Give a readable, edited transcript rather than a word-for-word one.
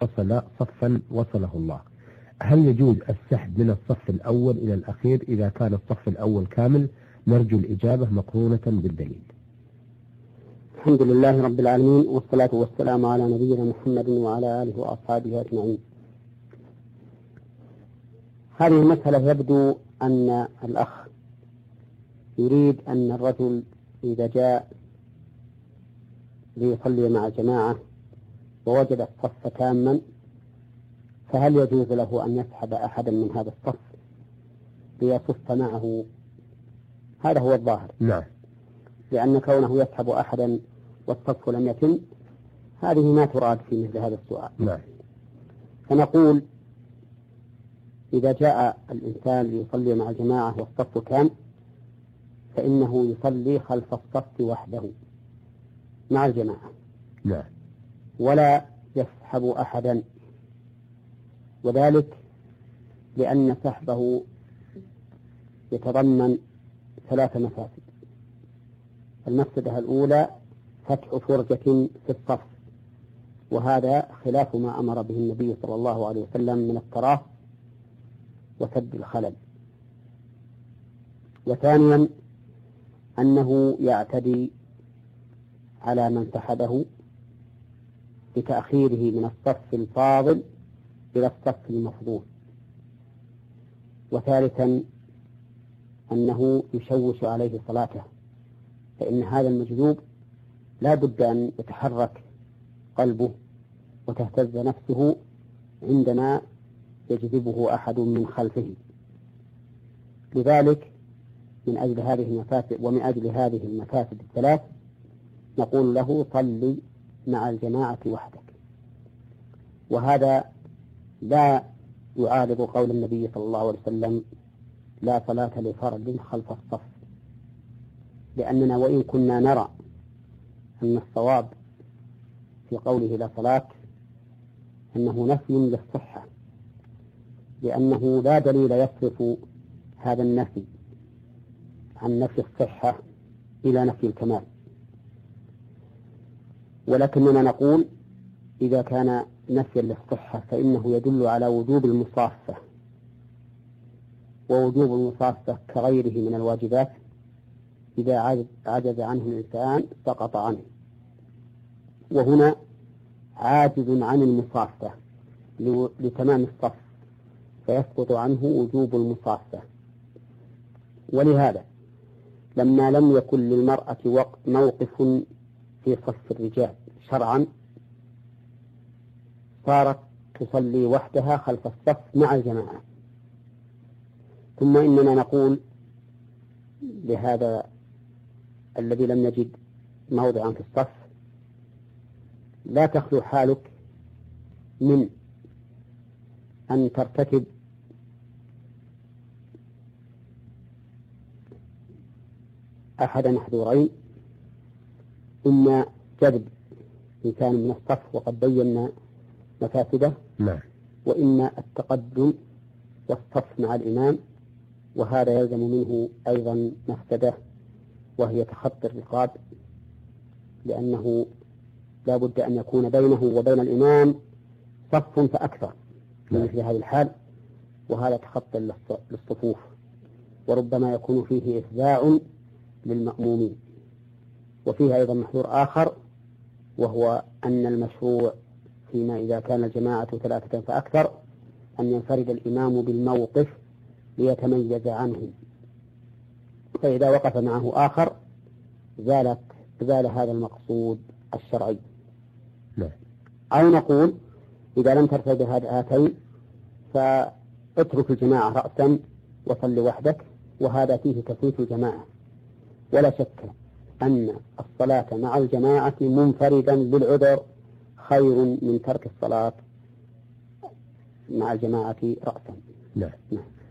فصل صفا وصله الله، هل يجوز السحب من الصف الأول إلى الأخير إذا كان الصف الأول كامل؟ نرجو الإجابة مقرونة بالدليل. الحمد لله رب العالمين، والصلاة والسلام على نبينا محمد وعلى آله وأصحابه أجمعين. هذه المسألة يبدو أن الأخ يريد أن الرجل إذا جاء ليصلي مع جماعة ووجد الصف تاما، فهل يجوز له أن يسحب أحدا من هذا الصف ليصف معه؟ هذا هو الظاهر. نعم. لأن كونه يسحب أحدا والصف لم يتم، هذه ما تراد في مثل هذا السؤال. نعم. فنقول إذا جاء الإنسان ليصلي مع الجماعة والصف تام، فإنه يصلي خلف الصف وحده مع الجماعة. نعم. ولا يسحب أحدا، وذلك لأن سحبه يتضمن 3 مفاسد. المفسدة الأولى فتح فرجة في الصف، وهذا خلاف ما أمر به النبي صلى الله عليه وسلم من التراص وسد الخلل. وثانيا أنه يعتدي على من سحبه بتأخيره من الصف الفاضل إلى الصف المفضول. وثالثا أنه يشوش عليه صلاته، فإن هذا المجذوب لا بد أن يتحرك قلبه وتهتز نفسه عندما يجذبه أحد من خلفه. لذلك من أجل هذه المفاسد ومن أجل هذه المفاسد الثلاث نقول له صلي مع الجماعة وحدك. وهذا لا يعارض قول النبي صلى الله عليه وسلم لا صلاة لفرد خلف الصف، لأننا وإن كنا نرى أن الصواب في قوله لا صلاة أنه نفي للصحة، لأنه لا دليل يصرف هذا النفي عن نفي الصحة إلى نفي الكمال. ولكننا نقول إذا كان نفيا للصحة فإنه يدل على وجوب المصافة، ووجوب المصافة كغيره من الواجبات إذا عجز عنه الإنسان سقط عنه، وهنا عاجز عن المصافة لتمام الصف فيسقط عنه وجوب المصافة. ولهذا لما لم يكن للمرأة موقف في صف الرجال شرعا صارت تصلي وحدها خلف الصف مع الجماعة. ثم إننا نقول لهذا الذي لم يجد موضعا في الصف لا تخلو حالك من أن ترتكب أحد محذورين: إما جذب إنسان من الصف وقد بينا مفاسده، وإما التقدم والصف مع الإمام، وهذا يلزم منه أيضا مفسدة وهي تخطي الرقاب، لأنه لا بد أن يكون بينه وبين الإمام صف فأكثر في مثل هذه الحال، وهذا تخطي للصفوف، وربما يكون فيه إفزاع للمأمومين. وفيه أيضا محذور آخر، وهو أن المشروع فيما إذا كان الجماعة 3 فأكثر أن ينفرد الإمام بالموقف ليتميز عنه، فإذا وقف معه آخر زال هذا المقصود الشرعي. أو نقول إذا لم ترتد هاتين فاترك الجماعة رأسا وصل وحدك، وهذا فيه تفويت الجماعة. ولا شك أن الصلاة مع الجماعة منفردا للعذر خير من ترك الصلاة مع الجماعة رأسا. نعم.